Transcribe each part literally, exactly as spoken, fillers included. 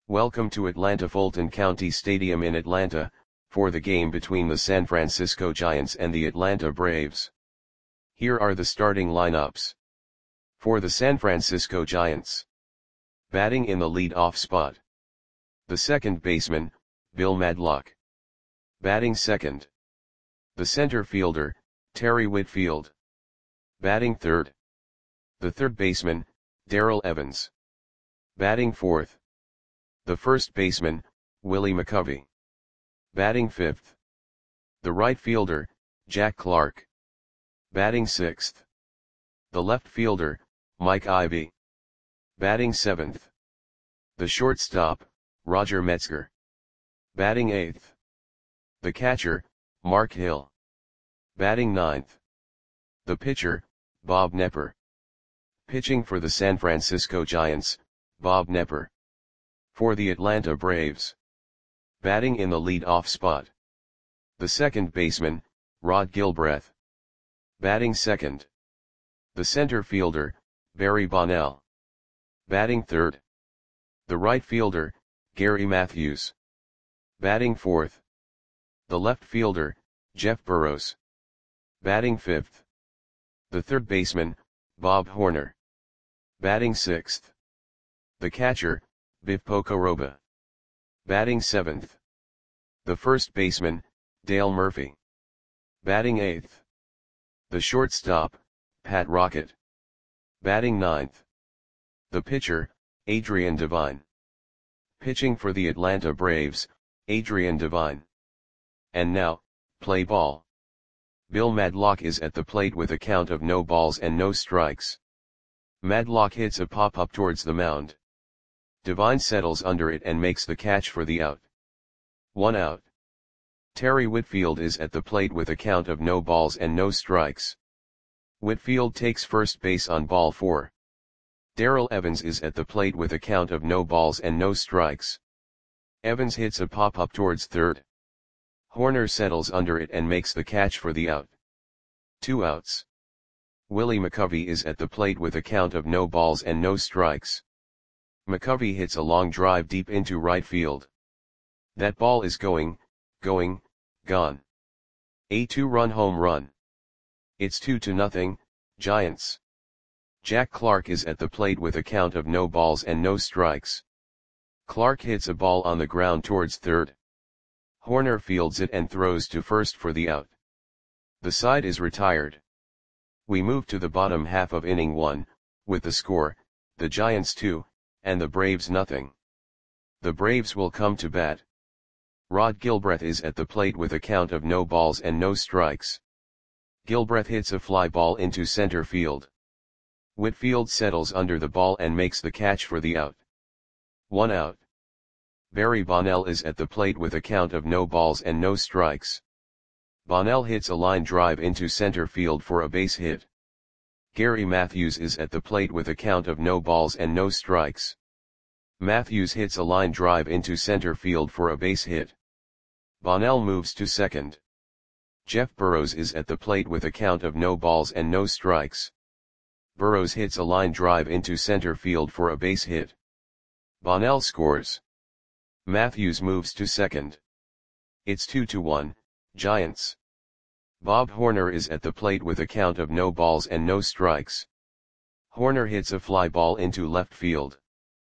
Welcome to Atlanta Fulton County Stadium in Atlanta, for the game between the San Francisco Giants and the Atlanta Braves. Here are the starting lineups. For the San Francisco Giants. Batting in the lead-off spot. The second baseman, Bill Madlock. Batting second. The center fielder, Terry Whitfield. Batting third. The third baseman, Darrell Evans. Batting fourth. The first baseman, Willie McCovey. Batting fifth. The right fielder, Jack Clark. Batting sixth. The left fielder, Mike Ivy. Batting seventh. The shortstop, Roger Metzger. Batting eighth. The catcher, Mark Hill. Batting ninth. The pitcher, Bob Knepper. Pitching for the San Francisco Giants, Bob Knepper. For the Atlanta Braves. Batting in the lead-off spot. The second baseman, Rod Gilbreth. Batting second. The center fielder, Barry Bonnell. Batting third. The right fielder, Gary Matthews. Batting fourth. The left fielder, Jeff Burrows. Batting fifth. The third baseman, Bob Horner. Batting sixth. The catcher, Biff Pocoroba. Batting seventh. The first baseman, Dale Murphy. Batting eighth. The shortstop, Pat Rocket. Batting ninth. The pitcher, Adrian Devine. Pitching for the Atlanta Braves, Adrian Devine. And now, play ball. Bill Madlock is at the plate with a count of no balls and no strikes. Madlock hits a pop-up towards the mound. Devine settles under it and makes the catch for the out. One out. Terry Whitfield is at the plate with a count of no balls and no strikes. Whitfield takes first base on ball four. Darrell Evans is at the plate with a count of no balls and no strikes. Evans hits a pop-up towards third. Horner settles under it and makes the catch for the out. Two outs. Willie McCovey is at the plate with a count of no balls and no strikes. McCovey hits a long drive deep into right field. That ball is going, going, gone. A two-run home run. It's two to nothing, Giants. Jack Clark is at the plate with a count of no balls and no strikes. Clark hits a ball on the ground towards third. Horner fields it and throws to first for the out. The side is retired. We move to the bottom half of inning one, with the score, the Giants two, and the Braves nothing. The Braves will come to bat. Rod Gilbreth is at the plate with a count of no balls and no strikes. Gilbreth hits a fly ball into center field. Whitfield settles under the ball and makes the catch for the out. One out. Barry Bonnell is at the plate with a count of no balls and no strikes. Bonnell hits a line drive into center field for a base hit. Gary Matthews is at the plate with a count of no balls and no strikes. Matthews hits a line drive into center field for a base hit. Bonnell moves to second. Jeff Burrows is at the plate with a count of no balls and no strikes. Burrows hits a line drive into center field for a base hit. Bonnell scores. Matthews moves to second. It's two to one, Giants. Bob Horner is at the plate with a count of no balls and no strikes. Horner hits a fly ball into left field.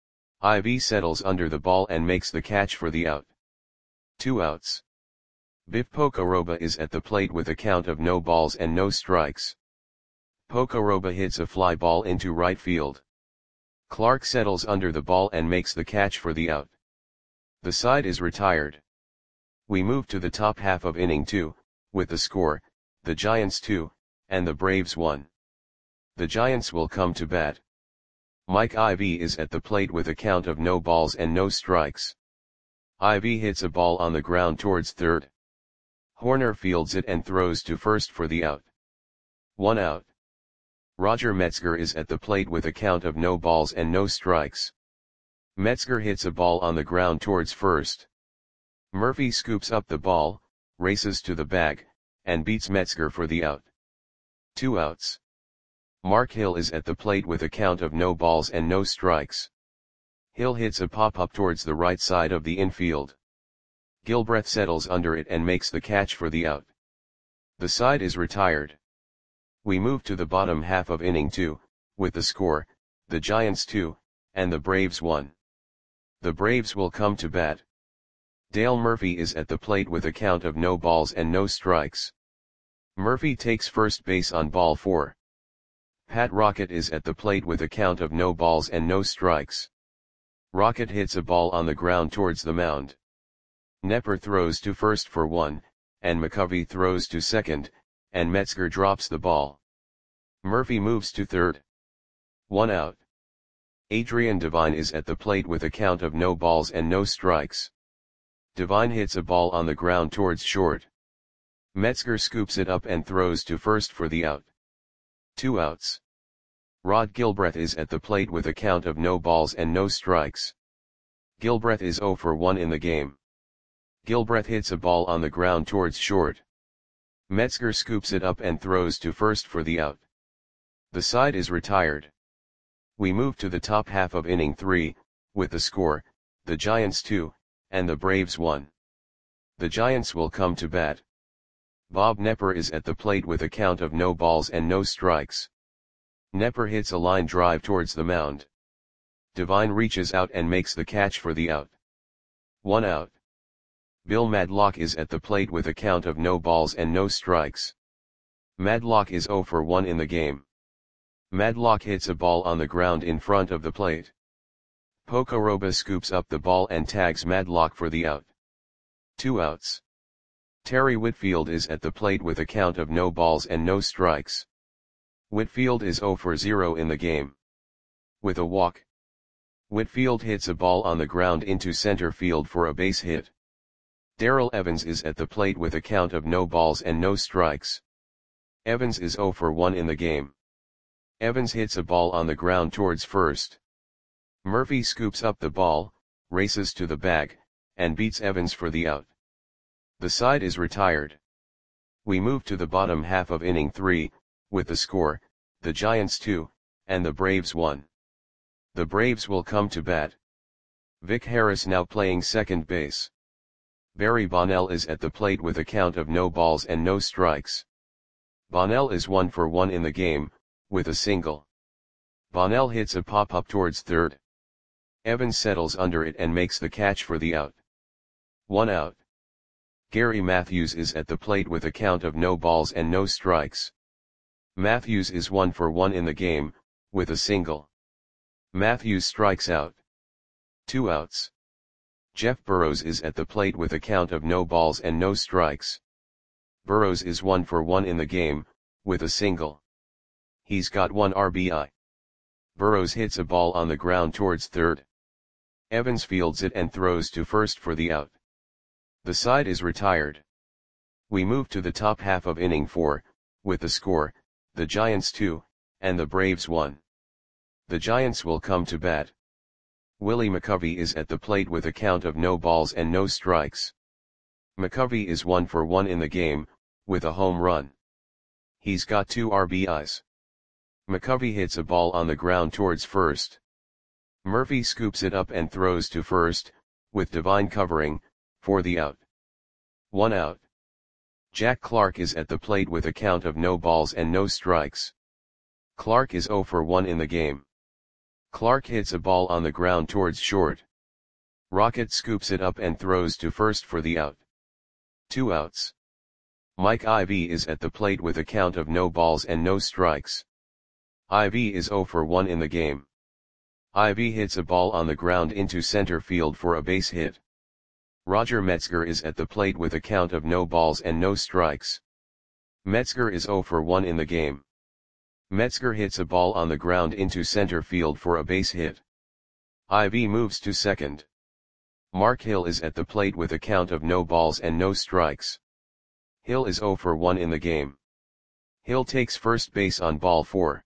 Ivy settles under the ball and makes the catch for the out. Two outs. Biff Pocoroba is at the plate with a count of no balls and no strikes. Pocoroba hits a fly ball into right field. Clark settles under the ball and makes the catch for the out. The side is retired. We move to the top half of inning two, with the score, the Giants two, and the Braves one. The Giants will come to bat. Mike Ivy is at the plate with a count of no balls and no strikes. Ivy hits a ball on the ground towards third. Horner fields it and throws to first for the out. One out. Roger Metzger is at the plate with a count of no balls and no strikes. Metzger hits a ball on the ground towards first. Murphy scoops up the ball, races to the bag, and beats Metzger for the out. Two outs. Mark Hill is at the plate with a count of no balls and no strikes. Hill hits a pop-up towards the right side of the infield. Gilbreth settles under it and makes the catch for the out. The side is retired. We move to the bottom half of inning two, with the score, the Giants two, and the Braves one. The Braves will come to bat. Dale Murphy is at the plate with a count of no balls and no strikes. Murphy takes first base on ball four. Pat Rocket is at the plate with a count of no balls and no strikes. Rocket hits a ball on the ground towards the mound. Nepper throws to first for one, and McCovey throws to second, and Metzger drops the ball. Murphy moves to third. One out. Adrian Devine is at the plate with a count of no balls and no strikes. Devine hits a ball on the ground towards short. Metzger scoops it up and throws to first for the out. Two outs. Rod Gilbreth is at the plate with a count of no balls and no strikes. Gilbreth is oh for one in the game. Gilbreth hits a ball on the ground towards short. Metzger scoops it up and throws to first for the out. The side is retired. We move to the top half of inning three, with the score, the Giants two, and the Braves one. The Giants will come to bat. Bob Nepper is at the plate with a count of no balls and no strikes. Nepper hits a line drive towards the mound. Devine reaches out and makes the catch for the out. One out. Bill Madlock is at the plate with a count of no balls and no strikes. Madlock is oh for one in the game. Madlock hits a ball on the ground in front of the plate. Pocoroba scoops up the ball and tags Madlock for the out. Two outs. Terry Whitfield is at the plate with a count of no balls and no strikes. Whitfield is oh for zero in the game. With a walk. Whitfield hits a ball on the ground into center field for a base hit. Darrell Evans is at the plate with a count of no balls and no strikes. Evans is oh for one in the game. Evans hits a ball on the ground towards first. Murphy scoops up the ball, races to the bag, and beats Evans for the out. The side is retired. We move to the bottom half of inning three, with the score, the Giants two, and the Braves one. The Braves will come to bat. Vic Harris now playing second base. Barry Bonnell is at the plate with a count of no balls and no strikes. Bonnell is one for one in the game, with a single. Bonnell hits a pop-up towards third. Evans settles under it and makes the catch for the out. One out. Gary Matthews is at the plate with a count of no balls and no strikes. Matthews is one for one in the game, with a single. Matthews strikes out. Two outs. Jeff Burrows is at the plate with a count of no balls and no strikes. Burrows is one for one in the game, with a single. He's got one R B I. Burrows hits a ball on the ground towards third. Evans fields it and throws to first for the out. The side is retired. We move to the top half of inning four, with the score, the Giants two, and the Braves one. The Giants will come to bat. Willie McCovey is at the plate with a count of no balls and no strikes. McCovey is one for one in the game, with a home run. He's got two R B Is. McCovey hits a ball on the ground towards first. Murphy scoops it up and throws to first, with Devine covering, for the out. One out. Jack Clark is at the plate with a count of no balls and no strikes. Clark is oh for one in the game. Clark hits a ball on the ground towards short. Rocket scoops it up and throws to first for the out. Two outs. Mike Ivy is at the plate with a count of no balls and no strikes. Ivy is oh for one in the game. Ivy hits a ball on the ground into center field for a base hit. Roger Metzger is at the plate with a count of no balls and no strikes. Metzger is oh for one in the game. Metzger hits a ball on the ground into center field for a base hit. Ivy moves to second. Mark Hill is at the plate with a count of no balls and no strikes. Hill is oh for one in the game. Hill takes first base on ball four.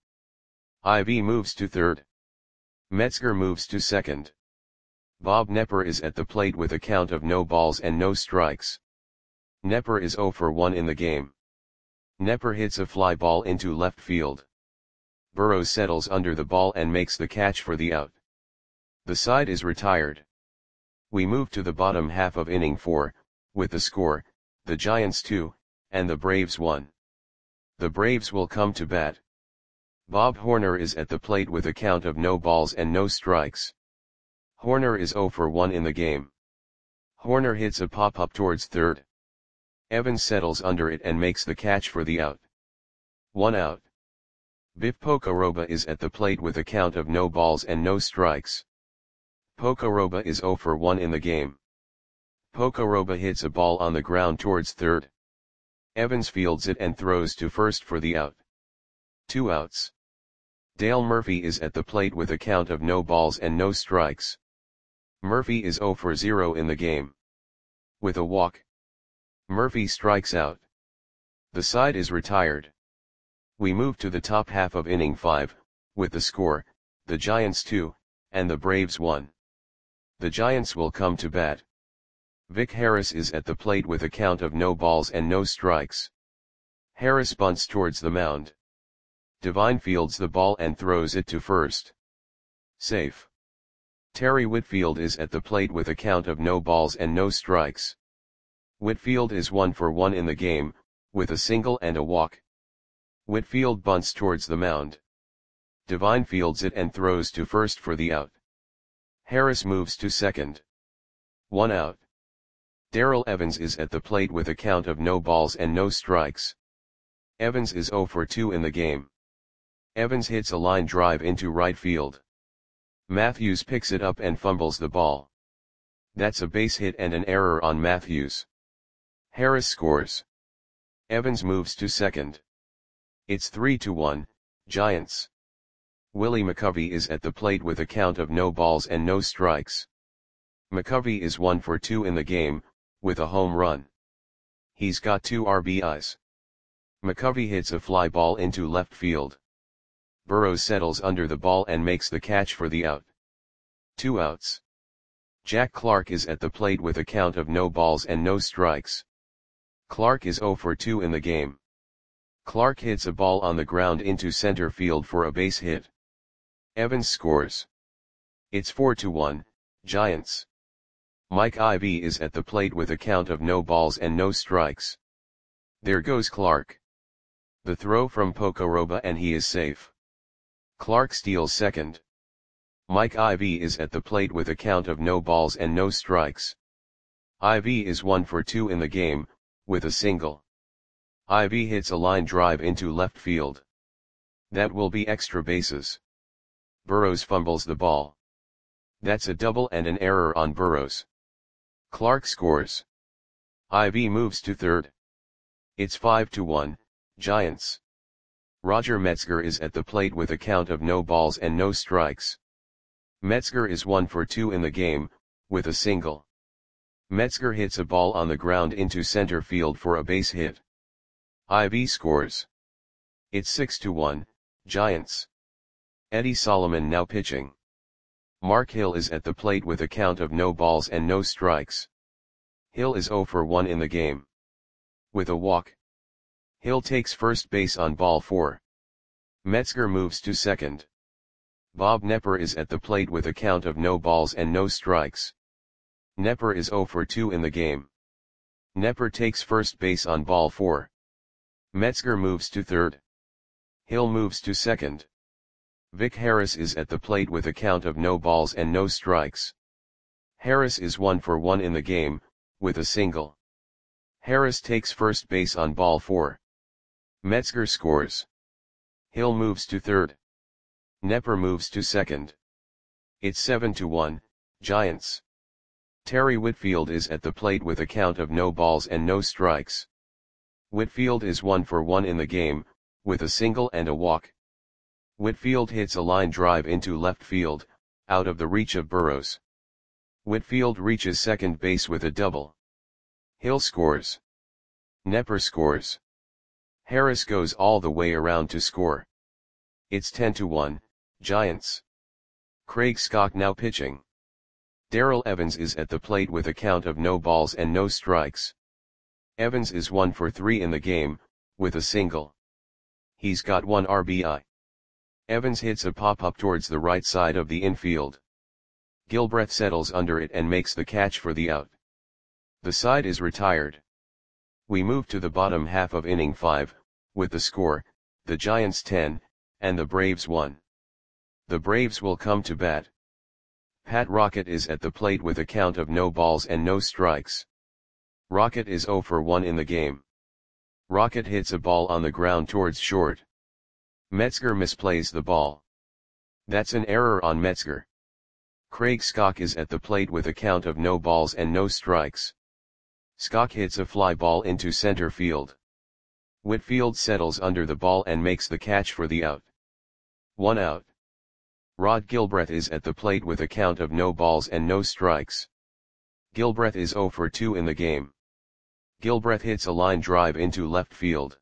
Ivy moves to third. Metzger moves to second. Bob Nepper is at the plate with a count of no balls and no strikes. Nepper is oh for one in the game. Nepper hits a fly ball into left field. Burrows settles under the ball and makes the catch for the out. The side is retired. We move to the bottom half of inning four, with the score, the Giants two, and the Braves one. The Braves will come to bat. Bob Horner is at the plate with a count of no balls and no strikes. Horner is oh for one in the game. Horner hits a pop-up towards third. Evans settles under it and makes the catch for the out. One out. Biff Pocoroba is at the plate with a count of no balls and no strikes. Pocoroba is oh for one in the game. Pocoroba hits a ball on the ground towards third. Evans fields it and throws to first for the out. Two outs. Dale Murphy is at the plate with a count of no balls and no strikes. Murphy is oh for zero in the game. With a walk, Murphy strikes out. The side is retired. We move to the top half of inning five, with the score, the Giants two, and the Braves one. The Giants will come to bat. Vic Harris is at the plate with a count of no balls and no strikes. Harris bunts towards the mound. Devine fields the ball and throws it to first. Safe. Terry Whitfield is at the plate with a count of no balls and no strikes. Whitfield is one for one in the game, with a single and a walk. Whitfield bunts towards the mound. Devine fields it and throws to first for the out. Harris moves to second. One out. Darrell Evans is at the plate with a count of no balls and no strikes. Evans is oh for two in the game. Evans hits a line drive into right field. Matthews picks it up and fumbles the ball. That's a base hit and an error on Matthews. Harris scores. Evans moves to second. It's three to one, Giants. Willie McCovey is at the plate with a count of no balls and no strikes. McCovey is one for two in the game, with a home run. He's got two R B Is. McCovey hits a fly ball into left field. Burrows settles under the ball and makes the catch for the out. Two outs. Jack Clark is at the plate with a count of no balls and no strikes. Clark is oh for two in the game. Clark hits a ball on the ground into center field for a base hit. Evans scores. It's four to one, Giants. Mike Ivy is at the plate with a count of no balls and no strikes. There goes Clark. The throw from Pocoroba and he is safe. Clark steals second. Mike Ivy is at the plate with a count of no balls and no strikes. Ivy is one for two in the game, with a single. Ivy hits a line drive into left field. That will be extra bases. Burrows fumbles the ball. That's a double and an error on Burrows. Clark scores. Ivy moves to third. It's five to one, Giants. Roger Metzger is at the plate with a count of no balls and no strikes. Metzger is one for two in the game, with a single. Metzger hits a ball on the ground into center field for a base hit. Ivy scores. It's six to one, Giants. Eddie Solomon now pitching. Mark Hill is at the plate with a count of no balls and no strikes. Hill is oh for one in the game. With a walk, Hill takes first base on ball four. Metzger moves to second. Bob Knepper is at the plate with a count of no balls and no strikes. Knepper is oh for two in the game. Knepper takes first base on ball four. Metzger moves to third. Hill moves to second. Vic Harris is at the plate with a count of no balls and no strikes. Harris is one for one in the game, with a single. Harris takes first base on ball four. Metzger scores. Hill moves to third. Knepper moves to second. It's seven to one, Giants. Terry Whitfield is at the plate with a count of no balls and no strikes. Whitfield is one for one in the game, with a single and a walk. Whitfield hits a line drive into left field, out of the reach of Burrows. Whitfield reaches second base with a double. Hill scores. Knepper scores. Harris goes all the way around to score. It's ten to one, Giants. Craig Scott now pitching. Darrell Evans is at the plate with a count of no balls and no strikes. Evans is one for three in the game, with a single. He's got one R B I. Evans hits a pop-up towards the right side of the infield. Gilbreth settles under it and makes the catch for the out. The side is retired. We move to the bottom half of inning five, with the score, the Giants ten, and the Braves one. The Braves will come to bat. Pat Rocket is at the plate with a count of no balls and no strikes. Rocket is oh for one in the game. Rocket hits a ball on the ground towards short. Metzger misplays the ball. That's an error on Metzger. Craig Skok is at the plate with a count of no balls and no strikes. Skok hits a fly ball into center field. Whitfield settles under the ball and makes the catch for the out. One out. Rod Gilbreth is at the plate with a count of no balls and no strikes. Gilbreth is oh for two in the game. Gilbreth hits a line drive into left field.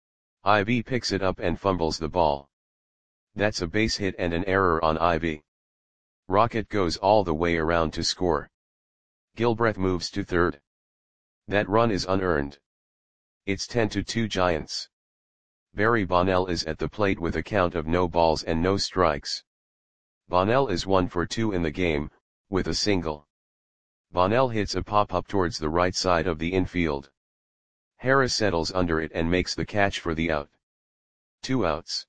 Ivy picks it up and fumbles the ball. That's a base hit and an error on Ivy. Rocket goes all the way around to score. Gilbreth moves to third. That run is unearned. It's ten to two Giants. Barry Bonnell is at the plate with a count of no balls and no strikes. Bonnell is one for two in the game, with a single. Bonnell hits a pop-up towards the right side of the infield. Harris settles under it and makes the catch for the out. Two outs.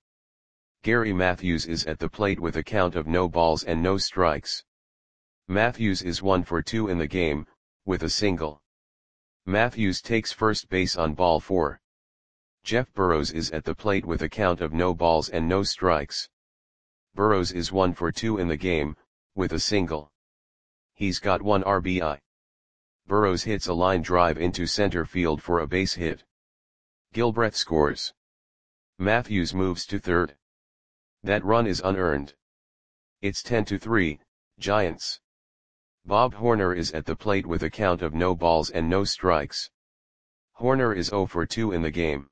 Gary Matthews is at the plate with a count of no balls and no strikes. Matthews is one for two in the game, with a single. Matthews takes first base on ball four. Jeff Burrows is at the plate with a count of no balls and no strikes. Burrows is one for two in the game, with a single. He's got one R B I. Burrows hits a line drive into center field for a base hit. Gilbreth scores. Matthews moves to third. That run is unearned. It's ten to three, Giants. Bob Horner is at the plate with a count of no balls and no strikes. Horner is oh for two in the game.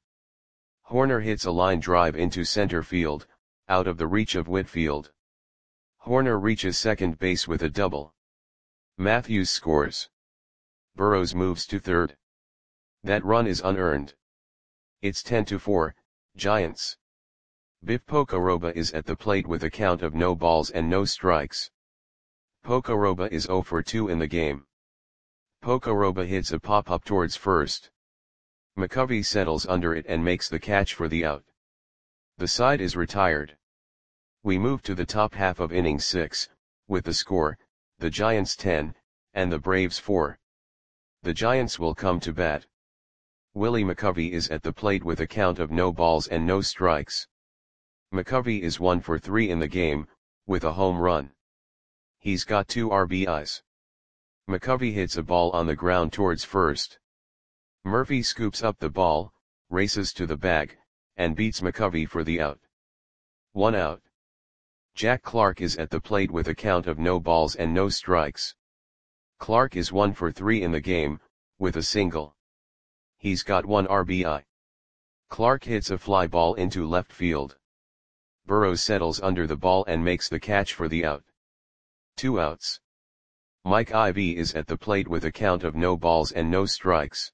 Horner hits a line drive into center field, out of the reach of Whitfield. Horner reaches second base with a double. Matthews scores. Burrows moves to third. That run is unearned. It's ten to four, Giants. Biff Pocoroba is at the plate with a count of no balls and no strikes. Pocoroba is oh for two in the game. Pocoroba hits a pop-up towards first. McCovey settles under it and makes the catch for the out. The side is retired. We move to the top half of inning six, with the score, the Giants ten, and the Braves four. The Giants will come to bat. Willie McCovey is at the plate with a count of no balls and no strikes. McCovey is one for three in the game, with a home run. He's got two R B Is. McCovey hits a ball on the ground towards first. Murphy scoops up the ball, races to the bag, and beats McCovey for the out. One out. Jack Clark is at the plate with a count of no balls and no strikes. Clark is one for three in the game, with a single. He's got one R B I. Clark hits a fly ball into left field. Burrows settles under the ball and makes the catch for the out. Two outs. Mike Ivy is at the plate with a count of no balls and no strikes.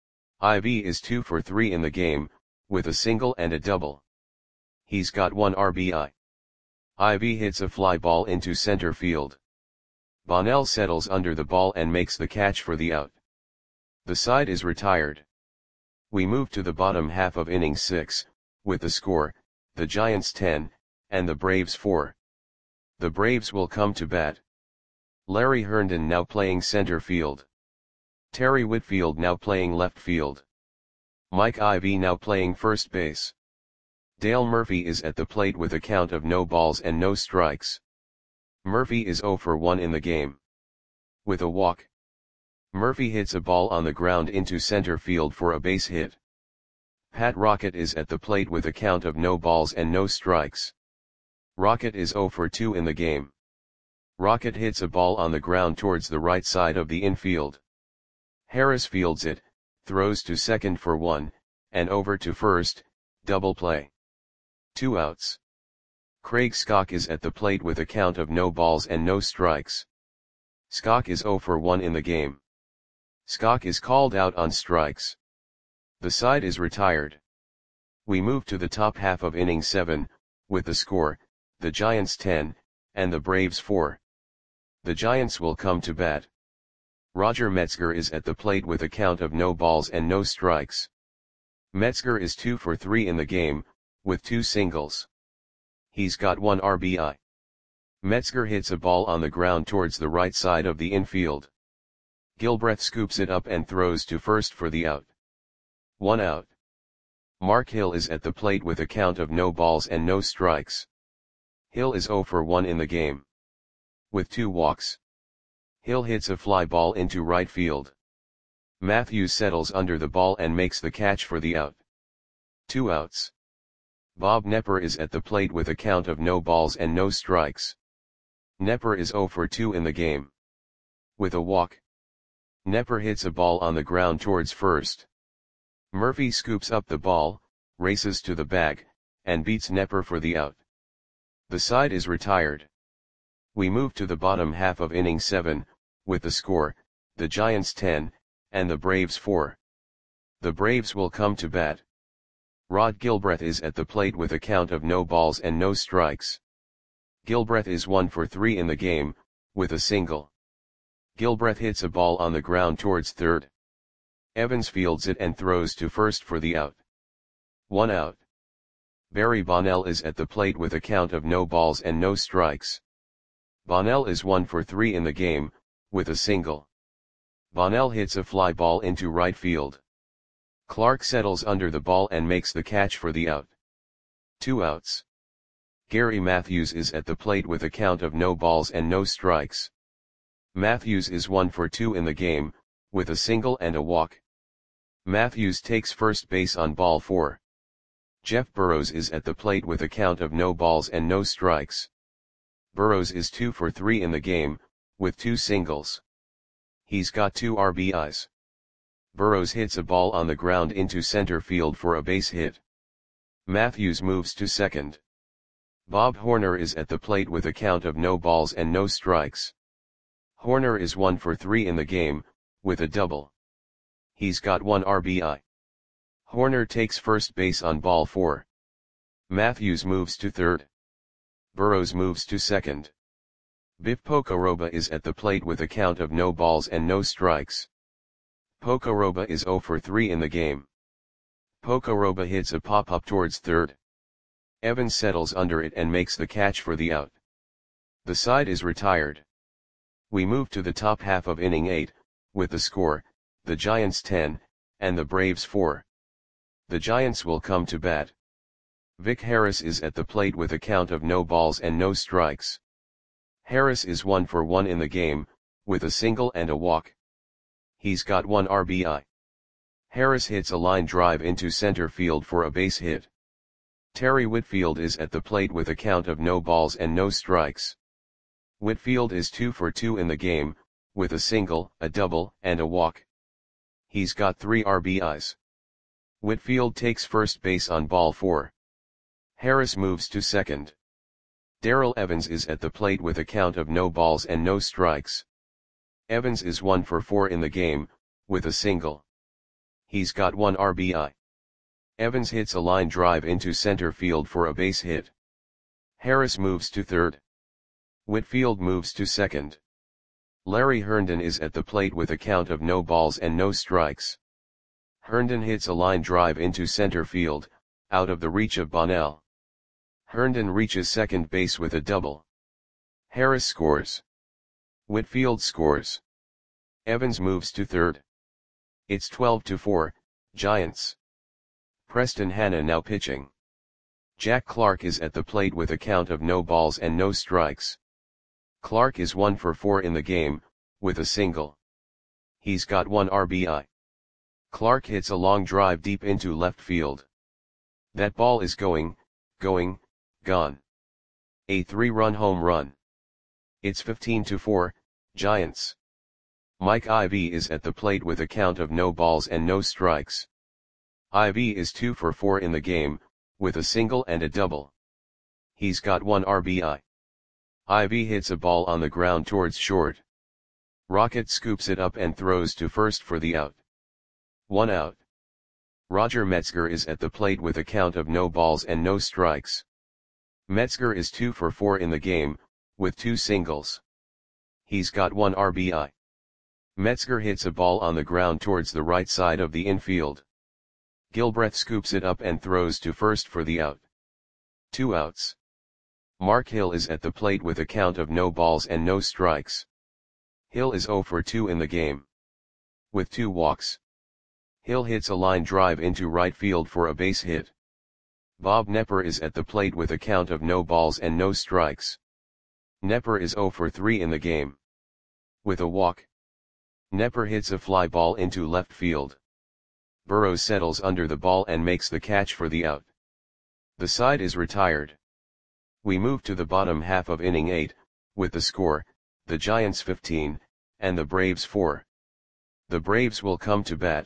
Ivy is two for three in the game, with a single and a double. He's got one R B I. Ivy hits a fly ball into center field. Bonnell settles under the ball and makes the catch for the out. The side is retired. We move to the bottom half of inning six, with the score, the Giants ten, and the Braves four. The Braves will come to bat. Larry Herndon now playing center field. Terry Whitfield now playing left field. Mike Ivy now playing first base. Dale Murphy is at the plate with a count of no balls and no strikes. Murphy is oh for one in the game. With a walk. Murphy hits a ball on the ground into center field for a base hit. Pat Rocket is at the plate with a count of no balls and no strikes. Rocket is oh for two in the game. Rocket hits a ball on the ground towards the right side of the infield. Harris fields it, throws to second for one, and over to first, double play. Two outs. Craig Skok is at the plate with a count of no balls and no strikes. Skok is oh for one in the game. Skok is called out on strikes. The side is retired. We move to the top half of inning seven, with the score, the Giants ten, and the Braves four. The Giants will come to bat. Roger Metzger is at the plate with a count of no balls and no strikes. Metzger is two for three in the game, with two singles. He's got one R B I. Metzger hits a ball on the ground towards the right side of the infield. Gilbreth scoops it up and throws to first for the out. One out. Mark Hill is at the plate with a count of no balls and no strikes. Hill is zero for one in the game. With two walks. Hill hits a fly ball into right field. Matthews settles under the ball and makes the catch for the out. Two outs. Bob Knepper is at the plate with a count of no balls and no strikes. Knepper is zero for two in the game. With a walk. Knepper hits a ball on the ground towards first. Murphy scoops up the ball, races to the bag, and beats Knepper for the out. The side is retired. We move to the bottom half of inning seven, with the score, the Giants ten, and the Braves four. The Braves will come to bat. Rod Gilbreth is at the plate with a count of no balls and no strikes. Gilbreth is one for three in the game, with a single. Gilbreth hits a ball on the ground towards third. Evans fields it and throws to first for the out. One out. Barry Bonnell is at the plate with a count of no balls and no strikes. Bonnell is one for three in the game, with a single. Bonnell hits a fly ball into right field. Clark settles under the ball and makes the catch for the out. Two outs. Gary Matthews is at the plate with a count of no balls and no strikes. Matthews is one for two in the game, with a single and a walk. Matthews takes first base on ball four. Jeff Burrows is at the plate with a count of no balls and no strikes. Burrows is two for three in the game, with two singles. He's got two R B Is. Burrows hits a ball on the ground into center field for a base hit. Matthews moves to second. Bob Horner is at the plate with a count of no balls and no strikes. Horner is one for three in the game, with a double. He's got one R B I. Horner takes first base on ball four. Matthews moves to third. Burrows moves to second. Biff Pocoroba is at the plate with a count of no balls and no strikes. Pocoroba is zero for three in the game. Pocoroba hits a pop-up towards third. Evans settles under it and makes the catch for the out. The side is retired. We move to the top half of inning eight, with the score, the Giants ten, and the Braves four. The Giants will come to bat. Vic Harris is at the plate with a count of no balls and no strikes. Harris is one for one in the game, with a single and a walk. He's got one R B I. Harris hits a line drive into center field for a base hit. Terry Whitfield is at the plate with a count of no balls and no strikes. Whitfield is two for two in the game, with a single, a double, and a walk. He's got three R B Is. Whitfield takes first base on ball four. Harris moves to second. Darrell Evans is at the plate with a count of no balls and no strikes. Evans is one for four in the game, with a single. He's got one R B I. Evans hits a line drive into center field for a base hit. Harris moves to third. Whitfield moves to second. Larry Herndon is at the plate with a count of no balls and no strikes. Herndon hits a line drive into center field, out of the reach of Bonnell. Herndon reaches second base with a double. Harris scores. Whitfield scores. Evans moves to third. It's twelve to four, Giants. Preston Hanna now pitching. Jack Clark is at the plate with a count of no balls and no strikes. Clark is one for four in the game, with a single. He's got one R B I. Clark hits a long drive deep into left field. That ball is going, going, gone. A three-run home run. It's fifteen to four, Giants. Mike Ivy is at the plate with a count of no balls and no strikes. Ivy is two for four in the game, with a single and a double. He's got one R B I. Ivy hits a ball on the ground towards short. Rocket scoops it up and throws to first for the out. One out. Roger Metzger is at the plate with a count of no balls and no strikes. Metzger is two for four in the game, with two singles. He's got one R B I. Metzger hits a ball on the ground towards the right side of the infield. Gilbreth scoops it up and throws to first for the out. Two outs. Mark Hill is at the plate with a count of no balls and no strikes. Hill is oh for two in the game. With two walks. Hill hits a line drive into right field for a base hit. Bob Knepper is at the plate with a count of no balls and no strikes. Knepper is oh for three in the game. With a walk. Knepper hits a fly ball into left field. Burrows settles under the ball and makes the catch for the out. The side is retired. We move to the bottom half of inning eight, with the score, the Giants fifteen, and the Braves four. The Braves will come to bat.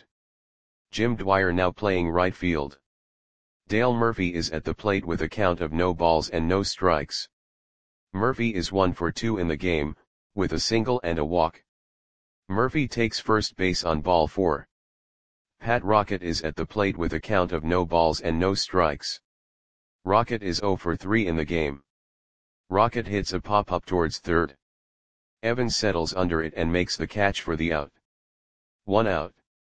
Jim Dwyer now playing right field. Dale Murphy is at the plate with a count of no balls and no strikes. Murphy is one for two in the game, with a single and a walk. Murphy takes first base on ball four. Pat Rocket is at the plate with a count of no balls and no strikes. Rocket is oh for three in the game. Rocket hits a pop-up towards third. Evans settles under it and makes the catch for the out. One out.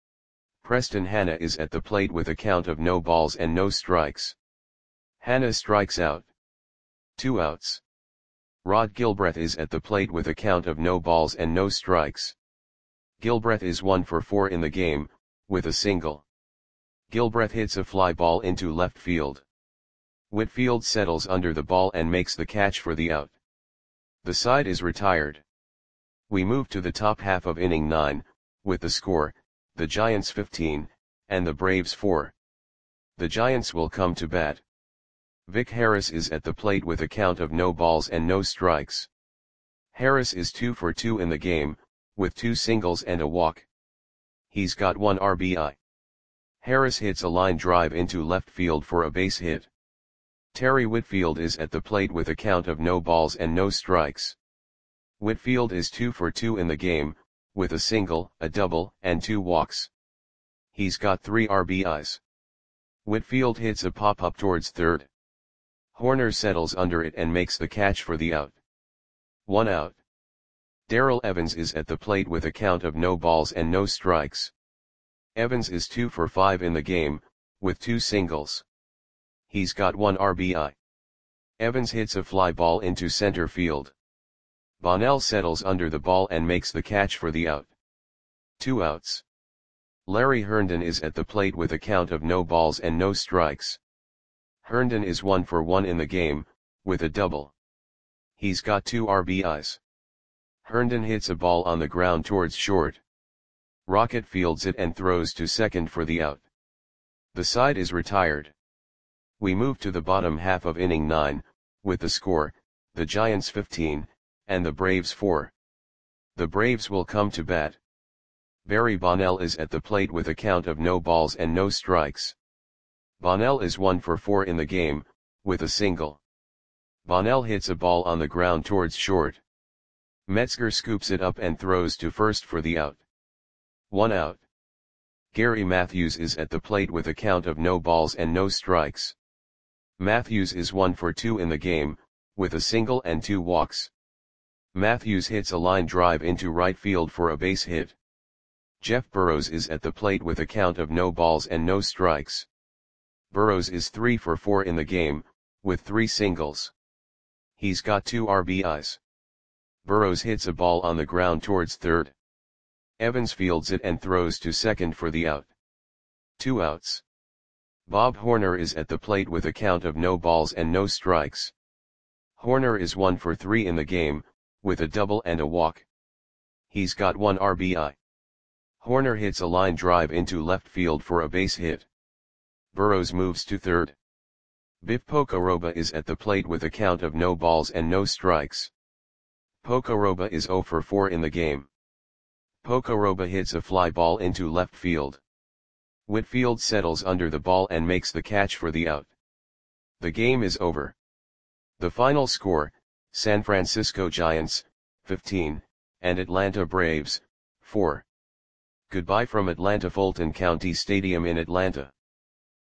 Preston Hanna is at the plate with a count of no balls and no strikes. Hanna strikes out. Two outs. Rod Gilbreth is at the plate with a count of no balls and no strikes. Gilbreth is one for four in the game, with a single. Gilbreth hits a fly ball into left field. Whitfield settles under the ball and makes the catch for the out. The side is retired. We move to the top half of inning nine, with the score, the Giants fifteen, and the Braves four. The Giants will come to bat. Vic Harris is at the plate with a count of no balls and no strikes. Harris is two for two in the game, with two singles and a walk. He's got one R B I. Harris hits a line drive into left field for a base hit. Terry Whitfield is at the plate with a count of no balls and no strikes. Whitfield is two for two in the game, with a single, a double, and two walks. He's got three R B Is. Whitfield hits a pop-up towards third. Horner settles under it and makes the catch for the out. One out. Darrell Evans is at the plate with a count of no balls and no strikes. Evans is two for five in the game, with two singles. He's got one R B I. Evans hits a fly ball into center field. Bonnell settles under the ball and makes the catch for the out. Two outs. Larry Herndon is at the plate with a count of no balls and no strikes. Herndon is one for one in the game, with a double. He's got two R B Is. Herndon hits a ball on the ground towards short. Rocket fields it and throws to second for the out. The side is retired. We move to the bottom half of inning nine, with the score, the Giants fifteen, and the Braves four. The Braves will come to bat. Barry Bonnell is at the plate with a count of no balls and no strikes. Bonnell is one for four in the game, with a single. Bonnell hits a ball on the ground towards short. Metzger scoops it up and throws to first for the out. One out. Gary Matthews is at the plate with a count of no balls and no strikes. Matthews is one for two in the game, with a single and two walks. Matthews hits a line drive into right field for a base hit. Jeff Burrows is at the plate with a count of no balls and no strikes. Burrows is three for four in the game, with three singles. He's got two R B Is. Burrows hits a ball on the ground towards third. Evans fields it and throws to second for the out. Two outs. Bob Horner is at the plate with a count of no balls and no strikes. Horner is one for three in the game, with a double and a walk. He's got one R B I. Horner hits a line drive into left field for a base hit. Burrows moves to third. Biff Pocoroba is at the plate with a count of no balls and no strikes. Pocoroba is oh for four in the game. Pocoroba hits a fly ball into left field. Whitfield settles under the ball and makes the catch for the out. The game is over. The final score, San Francisco Giants, fifteen, and Atlanta Braves, four. Goodbye from Atlanta Fulton County Stadium in Atlanta.